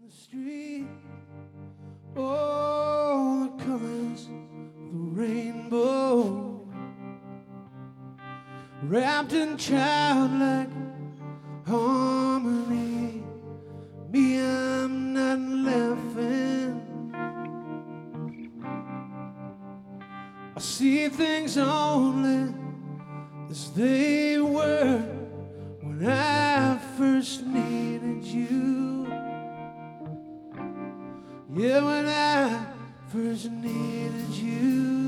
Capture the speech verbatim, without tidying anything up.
the street. Oh, the colors of the rainbow, wrapped in childlike harmony. Me, I'm not laughing. I see things only as they were when I first needed you. Yeah, when I first needed you.